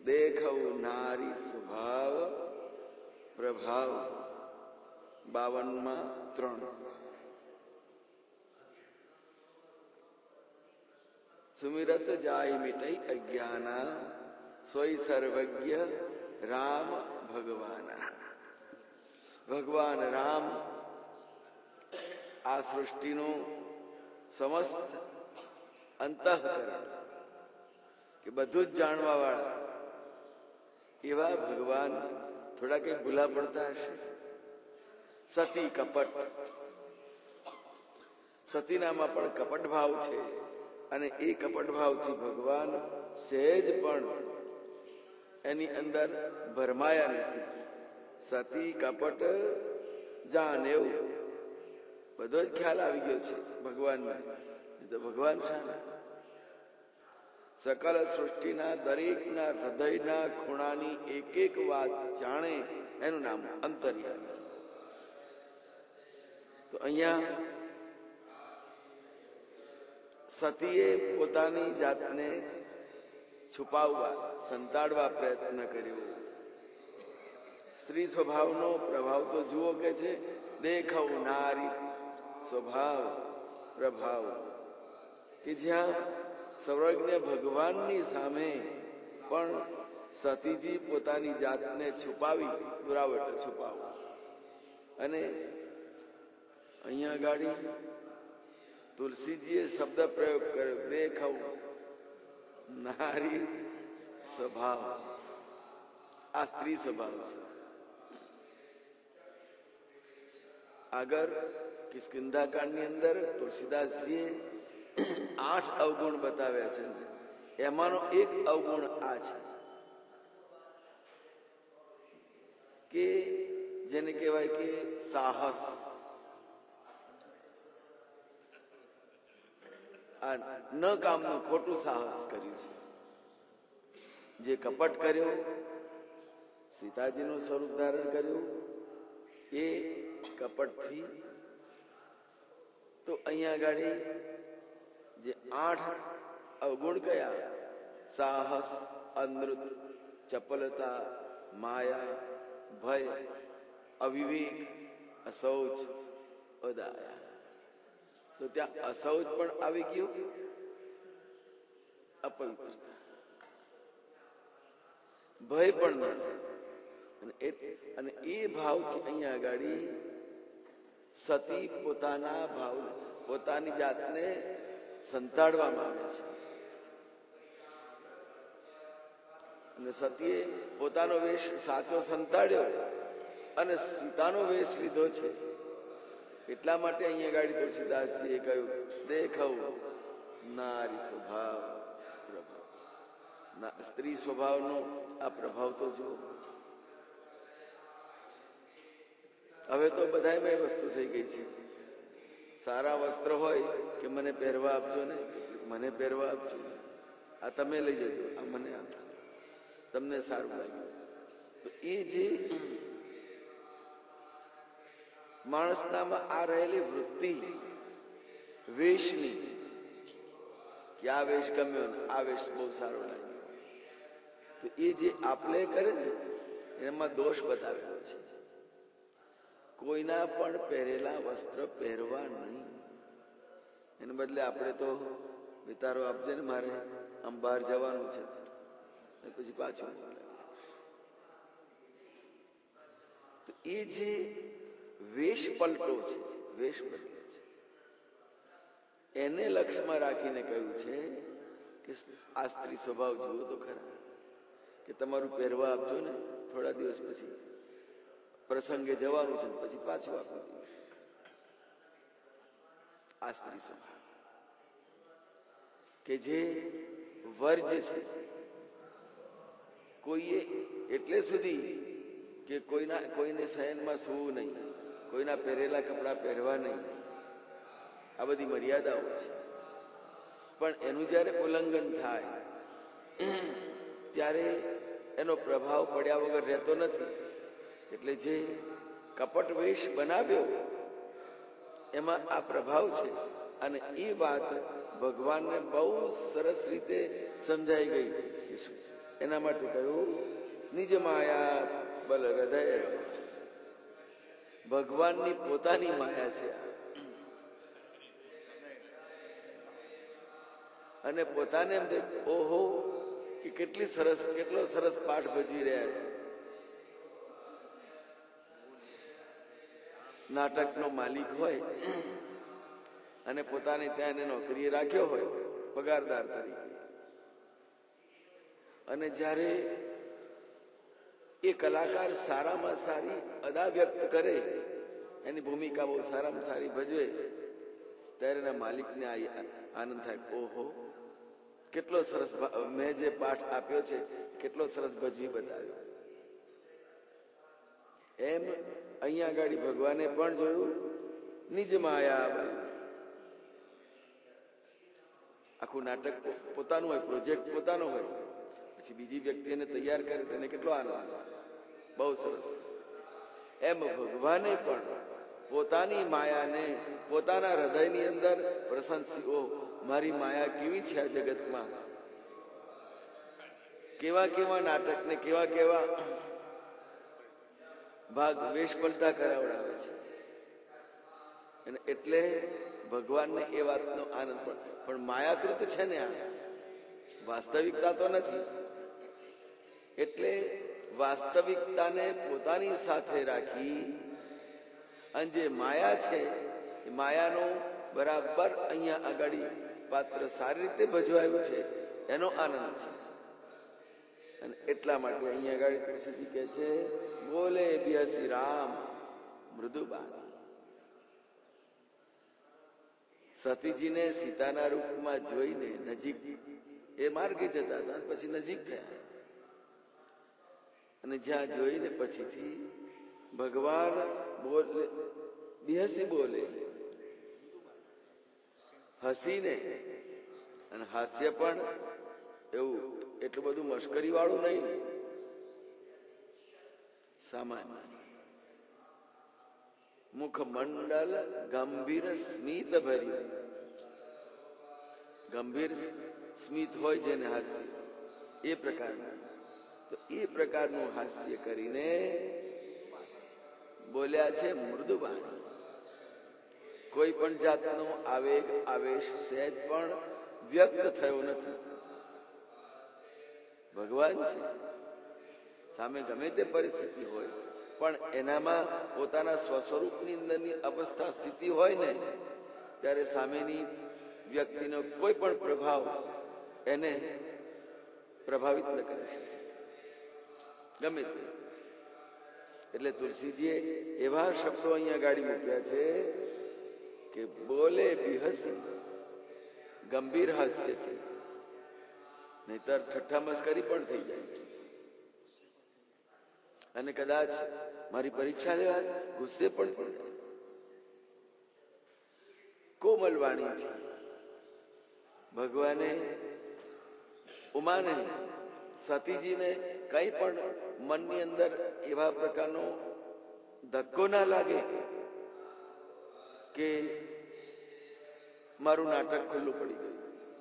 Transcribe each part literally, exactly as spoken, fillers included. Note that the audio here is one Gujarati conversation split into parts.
દેખવ નારી સ્વભાવ પ્રભાવ બાવનમાં ત્રણ. સુમિરત જાય મિટઈ અજ્ઞાના સોય સર્વજ્ઞ રામ ભગવાના. ભગવાન રામ આ સૃષ્ટિનું સમસ્ત અંતઃકરણ કે બધું જ જાણવા વાળા એવા ભગવાન થોડા કઈ ભૂલા પડતા હશે. સતી કપટ, સતીનામાં પણ કપટ ભાવ છે અને એ કપટ ભાવથી ભગવાન સહેજ પણ એની અંદર ભરમાયા નથી. સતી કપટ જાન એવું બધો જ ખ્યાલ આવી ગયો છે ભગવાનને. તો ભગવાન શાના? સકલ સૃષ્ટિના દરેકના હૃદયના ખૂણાની એક એક વાત જાણે એનું નામ અંતર્યામી. તો અહીંયા સતીએ પોતાની જાતને છુપાવવા સંતાડવા પ્રયત્ન કર્યો. સ્ત્રી સ્વભાવનો પ્રભાવ તો જુઓ કે છે દેખવ નારી સ્વભાવ પ્રભાવ, કે જ્યાં સર્વજ્ઞ ભગવાનની સામે પણ સતીજી પોતાની જાતને છુપાવી, પુરાવટ છુપાવો. અને અહીંયા ગાડી તુલસીજીએ શબ્દ પ્રયોગ કર્યો દેખવ નારી સ્વભાવ. આ સ્ત્રી સ્વભાવ છે. આગળ કિષ્કિંધાકાંડની અંદર તુલસીદાસજીએ આઠ અવગુણ બતાવ્યા છે. એમાંનો એક અવગુણ આ છે કે જેને કહેવાય કે સાહસ. આ ન કામનું ખોટું સાહસ કર્યું છે. જે કપટ કર્યો, સીતાજીનું સ્વરૂપ ધારણ કર્યું, એ કપટથી. તો અહીંયા ગાડી જે આઠ અવગુણ કયા? સાહસ, અનૃત, ચપલતા, માયા, ભય, અવિવેક, અશૌચ, અદાયા. તો ત્યાં અશૌચ પણ આવી ગયું, અપવિત્રતા, ભય પણ ન રહે. અને એ ભાવથી અહીંયા આગળ સતી પોતાના ભાવ પોતાની જાતને સંતાડવા માંગે છે. અને સતીએ પોતાનો વેશ સાચો સંતાડ્યો અને સીતાનો વેશ લીધો છે. એટલા માટે અહીંયા ગાડી તુલસીદાસજીએ કહ્યું દેખવ નારી સ્વભાવ પ્રભાવ. સ્ત્રી સ્વભાવનો આ પ્રભાવ તો જુઓ. હવે તો બધાયમાં વસ્તુ થઈ ગઈ છે. સારા વસ્ત્ર હોય કે મને પહેરવા આપજો ને, મને પહેરવા આપજો, આ તમે લઈ જજો, આ મને આપજો, તમને સારું લાગ્યું. તો એ જે માણસનામાં આ રહેલી વૃત્તિ વેશની, કે આ વેશ ગમ્યો ને આ વેશ બહુ સારો લાગ્યો, તો એ જે આપલે કરે ને એમાં દોષ બતાવેલો છે. કોઈના પણ પહેરેલા વસ્ત્ર પહેરવા નહીં. એને બદલે આપણે તો વિતારો આપજે ને, મારે આમ બહાર જવાનું છે, પછી પાછું. તો એ જે વેશ પલટો છે, વેશ બદલે છે, એને લક્ષ્યમાં રાખીને કહ્યું છે કે આ સ્ત્રી સ્વભાવ જુઓ તો ખરા, કે તમારું પહેરવા આપજો ને, થોડા દિવસ પછી પ્રસંગે જવાનું છે, પછી પાછું આપી દઈશ. આ સ્ત્રી સ્વભાવ કે જે વર્જ છે. કોઈએ એટલે સુધી કે કોઈના કોઈને શયનમાં સૂવું નહીં, કોઈના પહેરેલા કપડા પહેરવા નહીં, આ બધી મર્યાદાઓ છે. પણ એનું જયારે ઉલ્લંઘન થાય ત્યારે એનો પ્રભાવ પડ્યા વગર રહેતો નથી. એટલે જે કપટ વેશ બનાવ્યો એમાં આ પ્રભાવ છે. અને એ વાત ભગવાનને બહુ સરસ રીતે સમજાઈ ગઈ કે શું એના માટે કહ્યું નિજ માયા બલ હૃદય. ભગવાનની પોતાની માયા છે અને પોતાને એમ થાય ઓહો કે કેટલી સરસ કેટલો સરસ પાઠ ભજવી રહ્યા છે. નાટકનો માલિક હોય અને પોતાને ત્યાં એને નોકરીએ રાખ્યો હોય પગારદાર તરીકે, અને જ્યારે એ કલાકાર સારામાં સારી અદા વ્યક્ત કરે, એની ભૂમિકા બહુ સારામાં સારી ભજવે, ત્યારે એના માલિકને આનંદ થાય ઓહો કેટલો સરસ મેં જે પાઠ આપ્યો છે કેટલો સરસ ભજવી બતાવ્યો. એમ અહીંયા આગળ ભગવાને પણ જોયું નિજ માયા બલ. આખું નાટક પોતાનું હોય, પ્રોજેક્ટ પોતાનો હોય, પછી બીજી વ્યક્તિને તૈયાર કરે તેને કેટલો આનંદ આવે, બહુ સરસ. એમ ભગવાને પણ પોતાની માયાને પોતાના હૃદયની અંદર પ્રશંસીઓ મારી માયા કેવી છે આ જગતમાં, કેવા કેવા નાટક ને કેવા કેવા ભાગ વેશ પલટા કરાવડાવે છે. અને એટલે ભગવાનને એ વાતનો આનંદ પણ પણ માયાકૃત છે ને, આ વાસ્તવિકતા તો નથી. એટલે વાસ્તવિકતાને પોતાની સાથે રાખી અને જે માયા છે એ માયાનો બરાબર અહીંયા આગળ પાત્ર સારી રીતે ભજવાયું છે એનો આનંદ છે. અને એટલા માટે અહીંયા આગળ કૃષ્ણજી કહે છે બોલે બિહસી રામ મૃદુબાની. સતીજીને સીતાના રૂપમાં જોઈને નજીક એ માર્ગે જતા હતા, પછી નજીક થયા અને જ્યાં જોઈને પછીથી ભગવાન બોલે બિહસી બોલે, હસીને. અને હાસ્ય પણ એવું એટલું બધું મશ્કરી વાળું નહીં, સામાન્ય મુખમંડલ ગંભીર સ્મિત ભર્યું. ગંભીર સ્મિત હોય જેને હાસ્ય એ પ્રકારનું, તો એ પ્રકારનું હાસ્ય કરીને બોલ્યા છે મૃદુબાણી. કોઈ પણ જાતનો આવેગ આવેશ સહેજ પણ વ્યક્ત થયો નથી. ભગવાન છે, સામે ગમે તે પરિસ્થિતિ હોય પણ એનામાં પોતાના સ્વસ્વરૂપની અંદરની અવસ્થા સ્થિતિ હોય ને, ત્યારે સામેની વ્યક્તિનો કોઈ પણ પ્રભાવ એને પ્રભાવિત ન કરી શકે, ગમે તે. એટલે તુલસીજીએ એવા શબ્દો અહીંયા ગાડી મૂક્યા છે કે બોલે બિહસી, ગંભીર હાસ્યથી, નહીતર ઠઠ્ઠા મસ્કરી પણ થઈ જાય. અને કદાચ મારી પરીક્ષા લેવા ગુસ્સે પણ થઈ જાય. કોમલ વાણીથી ભગવાને ઉમાને સતીજીને કઈ પણ મનની અંદર એવા પ્રકારનો ધક્કો ના લાગે કે મારું નાટક ખુલ્લું પડી ગયું.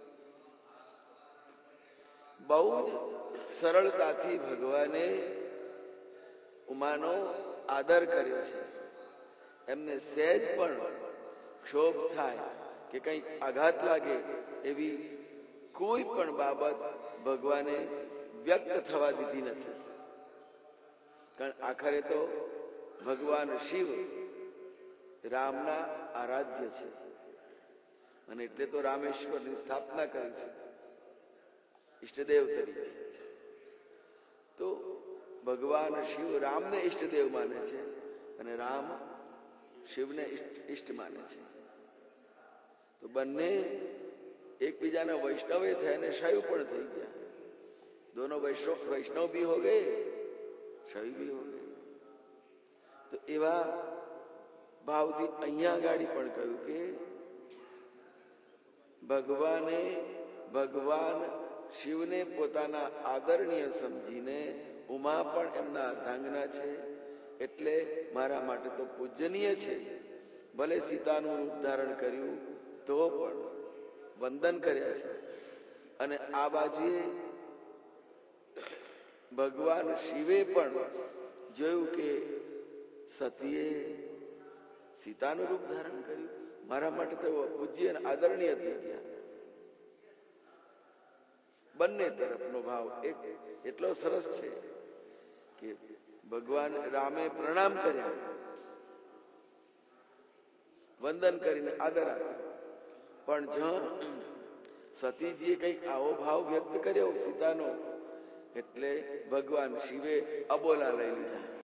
બહુ જ સરળતાથી ભગવાને ઉમાનો આદર કર્યો છે. એમને સહેજ પણ ક્ષોભ થાય કે કંઈક આઘાત લાગે એવી કોઈ પણ બાબત ભગવાને વ્યક્ત થવા દીધી નથી. કારણ આખરે તો ભગવાન શિવ રામના આરાધ્ય છે, અને એટલે તો રામેશ્વરની સ્થાપના કરી છે ઈષ્ટદેવ તરીકે. તો ભગવાન શિવ રામને ઈષ્ટદેવ માને છે અને રામ શિવને ઈષ્ટ માને છે. તો બંને એકબીજાના વૈષ્ણવે થયા અને શૈવ પણ થઈ ગયા. દોનો વૈષ્ણવ વૈષ્ણવ ભી હો ગए, શૈવ ભી હો ગए. તો એવા ભાવથી અહીંયા ગાડી પણ કહ્યું કે ભગવાને ભગવાન શિવને પોતાના આદરણીય સમજીને ઉમા પણ એમના અર્ધાંગના છે, એટલે મારા માટે તો પૂજનીય છે. ભલે સીતાનું રૂપ ધારણ કર્યું તો પણ વંદન કર્યા છે. અને આ બાજુએ ભગવાન શિવે પણ જોયું કે સતીએ સીતાનું રૂપ ધારણ કર્યું, મારા માટે તો પૂજ્ય અને આદરણીય થઈ ગયા. બંને તરફનો ભાવ એક એટલો સરસ છે કે ભગવાન રામે પ્રણામ કર્યા, વંદન કરીને આદર આપ્યો, પણ જ સતીજીએ કઈક આવો ભાવ વ્યક્ત કર્યો સીતાનો, એટલે ભગવાન શિવે અબોલા લઈ લીધા.